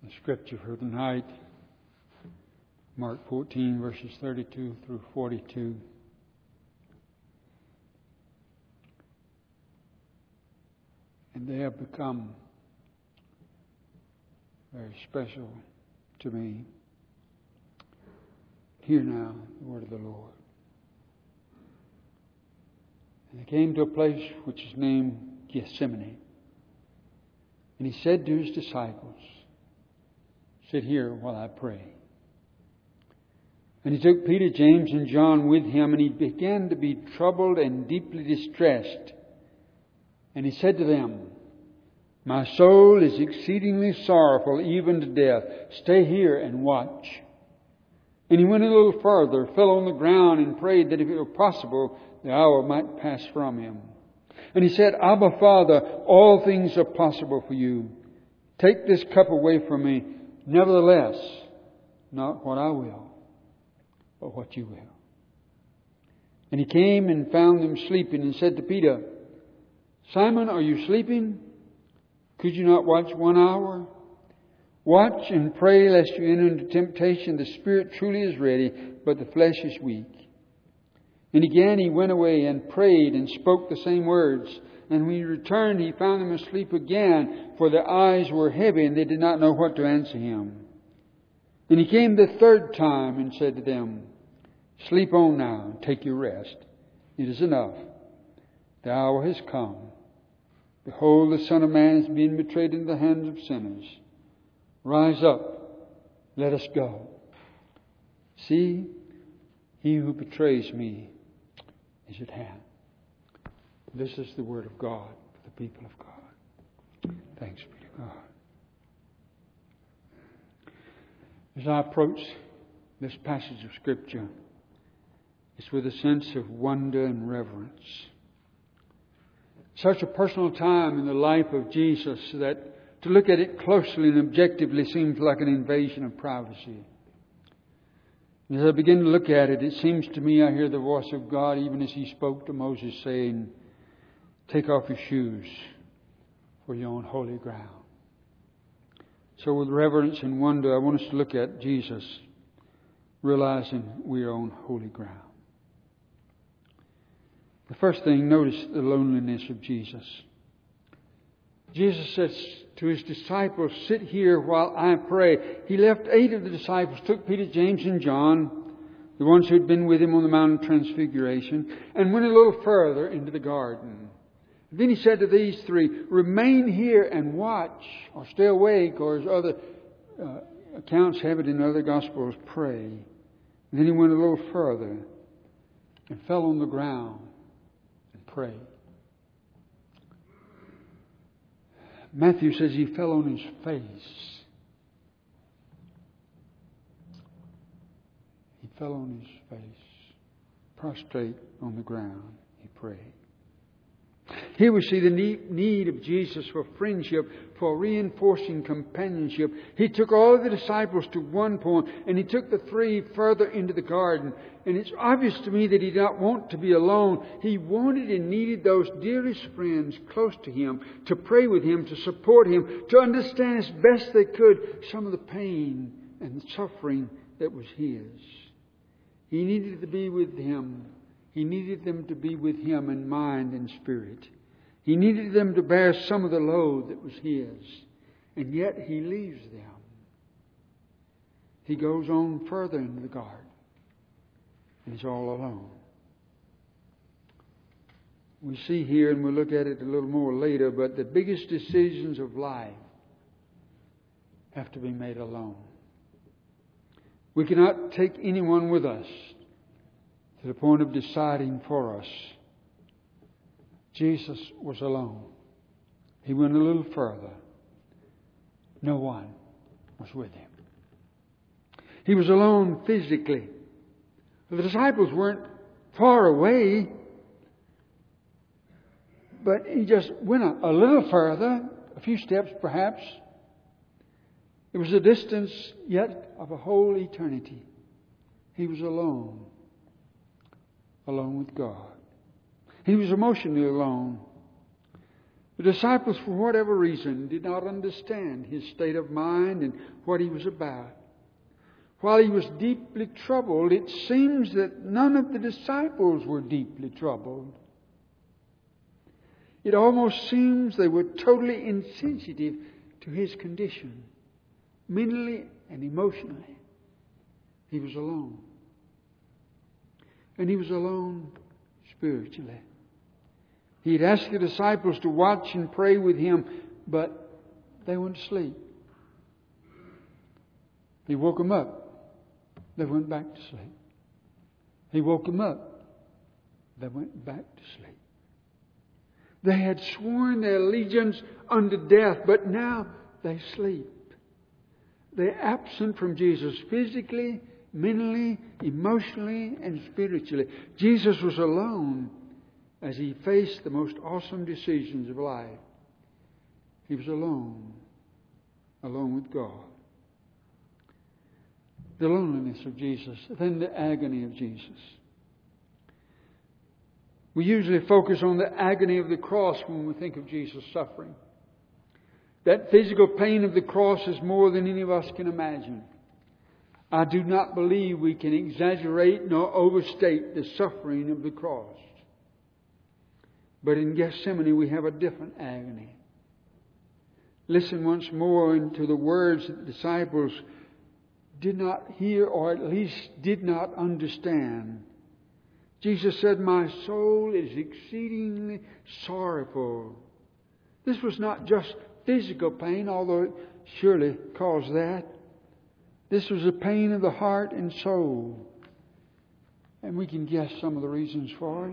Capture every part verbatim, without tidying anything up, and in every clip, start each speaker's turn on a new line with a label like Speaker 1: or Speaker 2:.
Speaker 1: The scripture for tonight, Mark fourteen, verses thirty-two through forty-two. And they have become very special to me. Hear now the word of the Lord. And they came to a place which is named Gethsemane. And he said to his disciples, "Sit here while I pray." And he took Peter, James, and John with him, and he began to be troubled and deeply distressed. And he said to them, "My soul is exceedingly sorrowful, even to death. Stay here and watch." And he went a little further, fell on the ground, and prayed that if it were possible, the hour might pass from him. And he said, "Abba, Father, all things are possible for you. Take this cup away from me. Nevertheless, not what I will, but what you will." And he came and found them sleeping and said to Peter, "Simon, are you sleeping? Could you not watch one hour? Watch and pray lest you enter into temptation. The spirit truly is ready, but the flesh is weak." And again he went away and prayed and spoke the same words. And when he returned, he found them asleep again, for their eyes were heavy and they did not know what to answer him. And he came the third time and said to them, "Sleep on now and take your rest. It is enough. The hour has come. Behold, the Son of Man is being betrayed into the hands of sinners. Rise up, let us go. See, he who betrays me is at hand." This is the word of God for the people of God. Thanks be to God. As I approach this passage of Scripture, it's with a sense of wonder and reverence. Such a personal time in the life of Jesus that to look at it closely and objectively seems like an invasion of privacy. And as I begin to look at it, it seems to me I hear the voice of God even as He spoke to Moses saying, "Take off your shoes, for you're on holy ground." So with reverence and wonder, I want us to look at Jesus, realizing we are on holy ground. The first thing, notice the loneliness of Jesus. Jesus says to His disciples, "Sit here while I pray." He left eight of the disciples, took Peter, James, and John, the ones who had been with Him on the Mount of Transfiguration, and went a little further into the garden. Then He said to these three, "Remain here and watch," or stay awake, or as other uh, accounts have it in other Gospels, pray. And then He went a little further and fell on the ground and prayed. Matthew says He fell on His face. He fell on His face, prostrate on the ground. He prayed. Here we see the need of Jesus for friendship, for reinforcing companionship. He took all of the disciples to one point, and He took the three further into the garden. And it's obvious to me that He did not want to be alone. He wanted and needed those dearest friends close to Him, to pray with Him, to support Him, to understand as best they could some of the pain and the suffering that was His. He needed to be with Him. He needed them to be with Him in mind and spirit. He needed them to bear some of the load that was His. And yet He leaves them. He goes on further into the garden. And He's all alone. We see here, and we'll look at it a little more later, but the biggest decisions of life have to be made alone. We cannot take anyone with us to the point of deciding for us. Jesus was alone. He went a little further. No one was with Him. He was alone physically. The disciples weren't far away, but He just went a, a little further, a few steps perhaps. It was a distance yet of a whole eternity. He was alone. Alone with God. He was emotionally alone. The disciples, for whatever reason, did not understand his state of mind and what he was about. While he was deeply troubled, it seems that none of the disciples were deeply troubled. It almost seems they were totally insensitive to his condition, mentally and emotionally. He was alone. And he was alone spiritually. He had asked the disciples to watch and pray with him, but they went to sleep. He woke them up. They went back to sleep. He woke them up. They went back to sleep. They had sworn their allegiance unto death, but now they sleep. They're absent from Jesus physically, mentally, emotionally, and spiritually. Jesus was alone as he faced the most awesome decisions of life. He was alone, alone with God. The loneliness of Jesus, then the agony of Jesus. We usually focus on the agony of the cross when we think of Jesus' suffering. That physical pain of the cross is more than any of us can imagine. I do not believe we can exaggerate nor overstate the suffering of the cross. But in Gethsemane we have a different agony. Listen once more to the words that the disciples did not hear, or at least did not understand. Jesus said, "My soul is exceedingly sorrowful." This was not just physical pain, although it surely caused that. This was a pain of the heart and soul. And we can guess some of the reasons for it.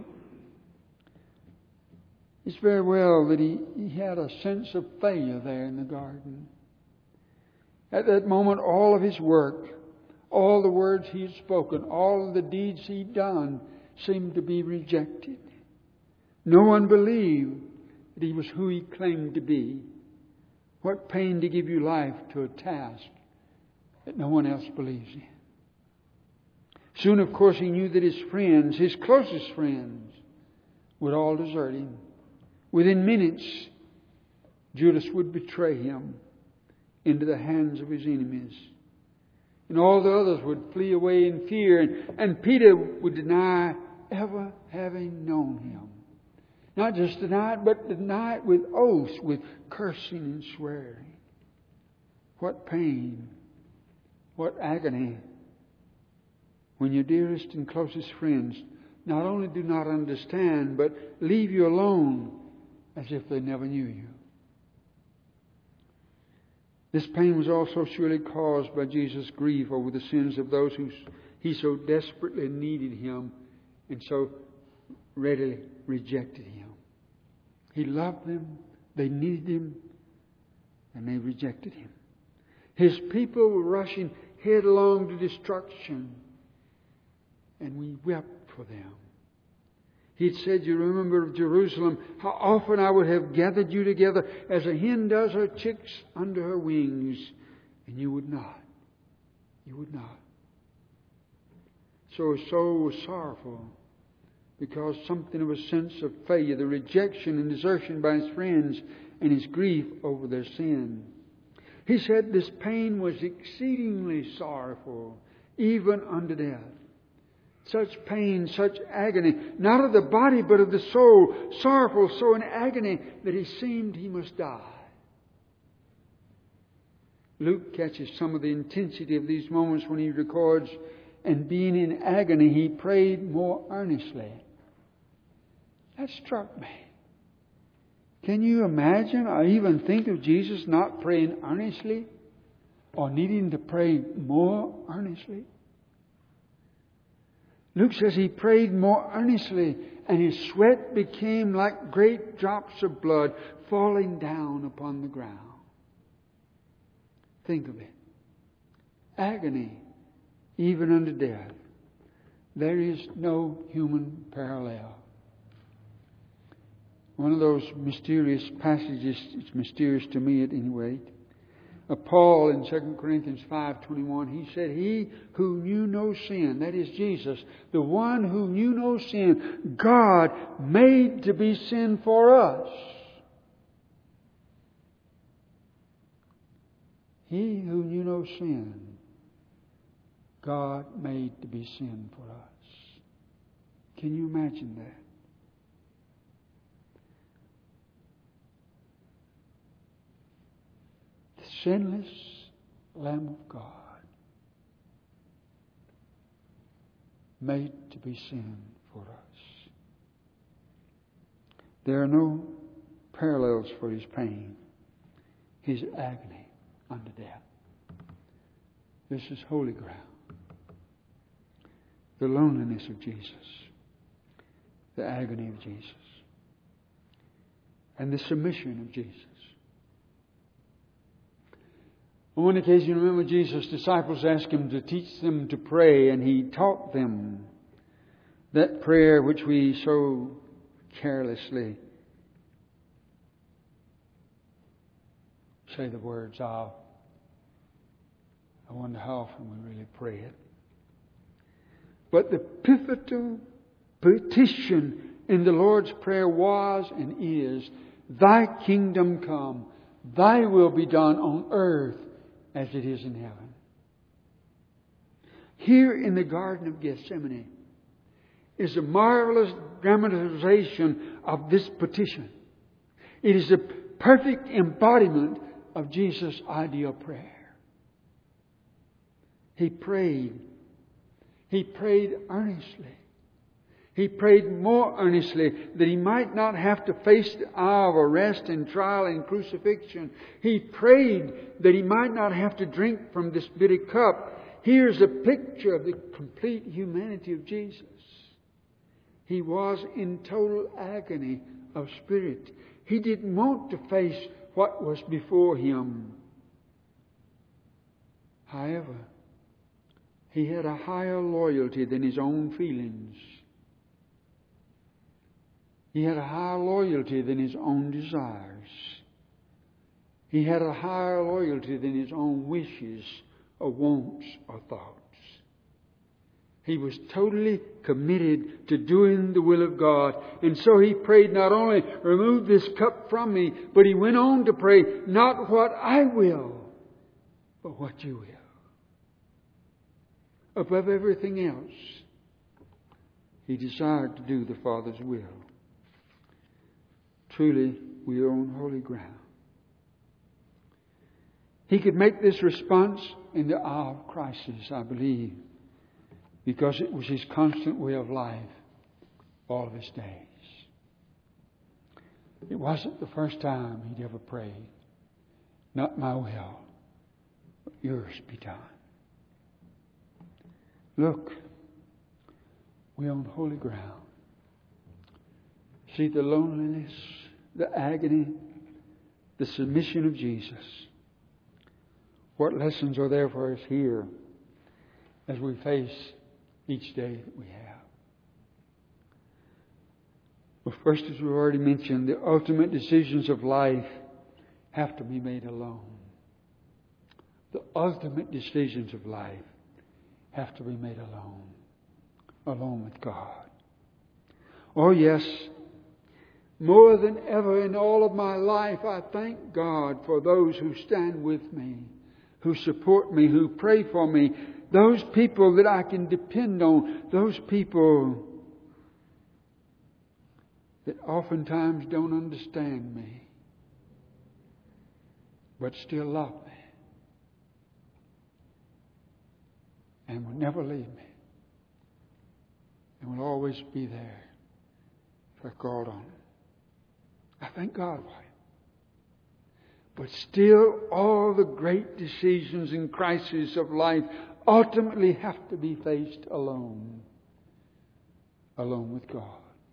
Speaker 1: It's very well that he, he had a sense of failure there in the garden. At that moment, all of his work, all the words he had spoken, all of the deeds he'd done seemed to be rejected. No one believed that he was who he claimed to be. What pain to give you life to a task that no one else believes in. Soon, of course, he knew that his friends, his closest friends, would all desert him. Within minutes, Judas would betray him into the hands of his enemies. And all the others would flee away in fear. And, and Peter would deny ever having known him. Not just deny it, but deny it with oaths, with cursing and swearing. What pain, what agony, when your dearest and closest friends not only do not understand, but leave you alone as if they never knew you. This pain was also surely caused by Jesus' grief over the sins of those who he so desperately needed him and so readily rejected him. He loved them, they needed him, and they rejected him. His people were rushing headlong to destruction, and we wept for them. He'd said, "You remember of Jerusalem, how often I would have gathered you together as a hen does her chicks under her wings, and you would not. You would not." So his soul was sorrowful because something of a sense of failure, the rejection and desertion by his friends, and his grief over their sin. He said this pain was exceedingly sorrowful, even unto death. Such pain, such agony, not of the body but of the soul, sorrowful, so in agony that he seemed he must die. Luke catches some of the intensity of these moments when he records, "And being in agony, he prayed more earnestly." That struck me. Can you imagine or even think of Jesus not praying earnestly or needing to pray more earnestly? Luke says he prayed more earnestly, and his sweat became like great drops of blood falling down upon the ground. Think of it. Agony, even unto death. There is no human parallel. One of those mysterious passages, it's mysterious to me at any rate. Uh, Paul in Second Corinthians five twenty-one, he said, "He who knew no sin," that is Jesus, the one who knew no sin, God made to be sin for us. He who knew no sin, God made to be sin for us. Can you imagine that? The sinless Lamb of God made to be sin for us. There are no parallels for His pain, His agony unto death. This is holy ground. The loneliness of Jesus, the agony of Jesus, and the submission of Jesus. On one occasion, remember, Jesus' disciples asked Him to teach them to pray, and He taught them that prayer which we so carelessly say the words of. I wonder how often we really pray it. But the pivotal petition in the Lord's Prayer was and is, Thy kingdom come, Thy will be done on earth as it is in heaven. Here in the Garden of Gethsemane is a marvelous dramatization of this petition. It is a perfect embodiment of Jesus' ideal prayer. He prayed. He prayed earnestly. He prayed more earnestly that He might not have to face the hour of arrest and trial and crucifixion. He prayed that He might not have to drink from this bitter cup. Here's a picture of the complete humanity of Jesus. He was in total agony of spirit. He didn't want to face what was before Him. However, He had a higher loyalty than His own feelings. He had a higher loyalty than His own desires. He had a higher loyalty than His own wishes or wants or thoughts. He was totally committed to doing the will of God. And so He prayed, not only remove this cup from me, but He went on to pray, not what I will, but what You will. Above everything else, He desired to do the Father's will. Truly, we are on holy ground. He could make this response in the hour of crisis, I believe, because it was His constant way of life all of His days. It wasn't the first time He'd ever prayed, not my will, but Yours be done. Look, we're on holy ground. See the loneliness, the agony, the submission of Jesus. What lessons are there for us here as we face each day that we have? Well, first, as we've already mentioned, the ultimate decisions of life have to be made alone. The ultimate decisions of life have to be made alone. Alone with God. Oh yes, more than ever in all of my life, I thank God for those who stand with me, who support me, who pray for me, those people that I can depend on, those people that oftentimes don't understand me, but still love me and will never leave me and will always be there if I called on them. I thank God for it. But still, all the great decisions and crises of life ultimately have to be faced alone. Alone with God.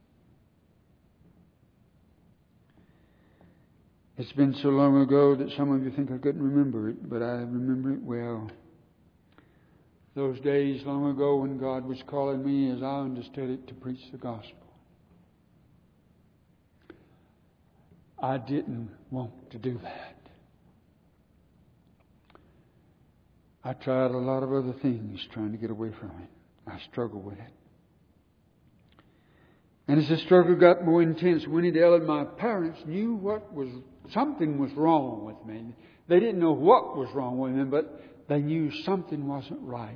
Speaker 1: It's been so long ago that some of you think I couldn't remember it, but I remember it well. Those days long ago when God was calling me, as I understood it, to preach the gospel. I didn't want to do that. I tried a lot of other things trying to get away from it. I struggled with it. And as the struggle got more intense, Winnie Dell and my parents knew what was, something was wrong with me. They didn't know what was wrong with them, but they knew something wasn't right.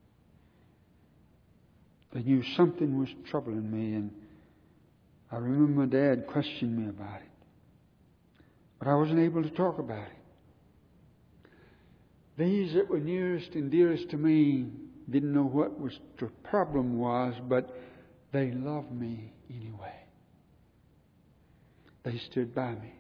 Speaker 1: They knew something was troubling me, and I remember my dad questioned me about it. But I wasn't able to talk about it. These that were nearest and dearest to me didn't know what was the problem was, but they loved me anyway. They stood by me.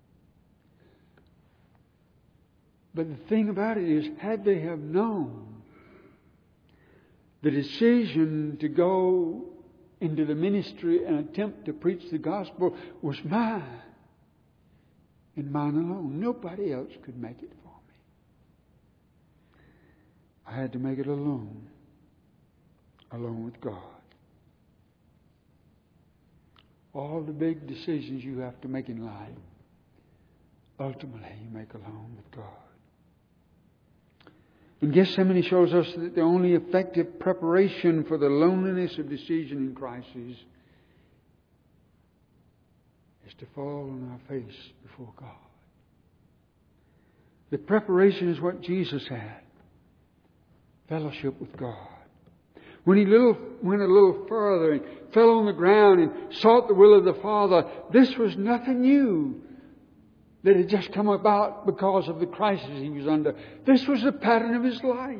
Speaker 1: But the thing about it is, had they have known, the decision to go into the ministry and attempt to preach the gospel was mine, and mine alone. Nobody else could make it for me. I had to make it alone, alone with God. All the big decisions you have to make in life, ultimately you make alone with God. And Gethsemane shows us that the only effective preparation for the loneliness of decision in crisis is to fall on our face before God. The preparation is what Jesus had. Fellowship with God. When he little, went a little further and fell on the ground and sought the will of the Father, this was nothing new that had just come about because of the crisis he was under. This was the pattern of his life.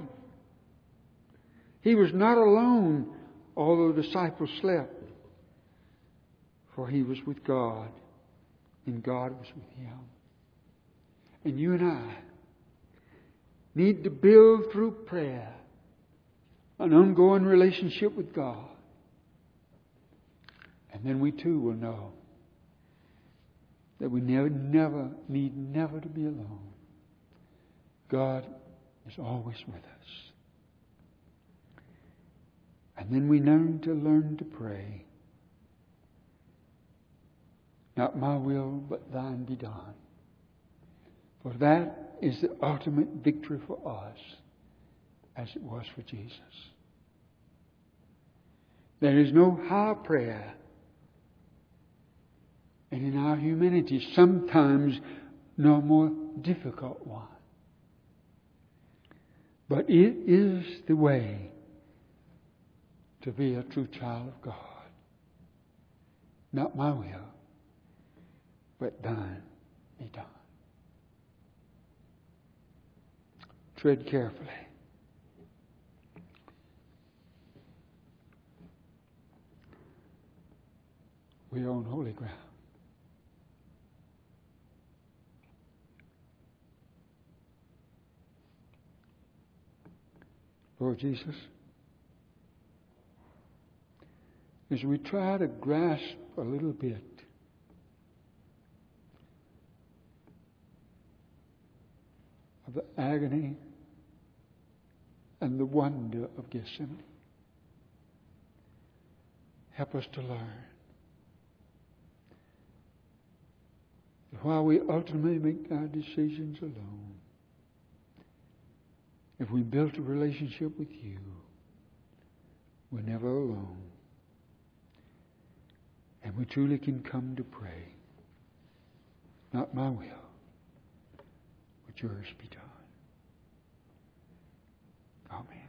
Speaker 1: He was not alone, although the disciples slept, for he was with God, and God was with him. And you and I need to build through prayer an ongoing relationship with God. And then we too will know that we never, never need never to be alone. God is always with us. And then we learn to learn to pray. Not my will, but thine be done. For that is the ultimate victory for us, as it was for Jesus. There is no higher prayer, and in our humanity, sometimes no more difficult one. But it is the way to be a true child of God. Not my will, but thine be done. Tread carefully. We are on holy ground. Lord Jesus, as we try to grasp a little bit of the agony and the wonder of Gethsemane, help us to learn that while we ultimately make our decisions alone, if we built a relationship with you, we're never alone. And we truly can come to pray, not my will, but yours be done. Amen.